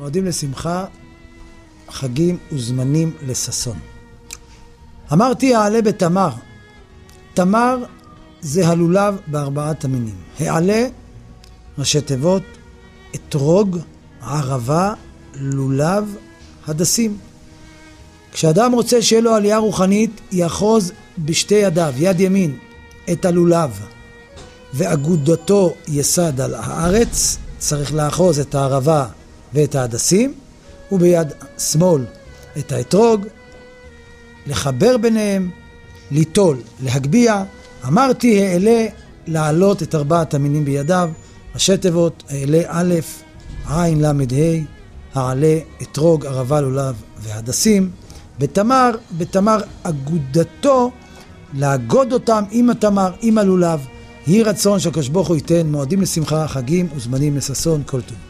מועדים לשמחה, חגים וזמנים לששון. אמרתי העלה בתמר. תמר זה הלולב בארבעת המינים. העלה, ראשי תיבות, אתרוג, ערבה, לולב, הדסים. כשאדם רוצה שיהיה לו עלייה רוחנית, יאחוז בשתי ידיו, יד ימין, את הלולב, ואגודתו יסד על הארץ, צריך לאחוז את הערבה ואת ההדסים, וביד שמאל את האתרוג, לחבר ביניהם, ליטול, להגביע. אמרתי העלה, לעלות את ארבעת המינים בידיו, ראשי תיבות, העלה א', עין למד ה', העלה, אתרוג, ערבה, לולב והדסים. בתמר אגודתו, לאגוד אותם עם התמר, עם הלולב. יהי רצון שהקדוש ברוך הוא ייתן מועדים לשמחה, חגים וזמנים לששון, כל טוב.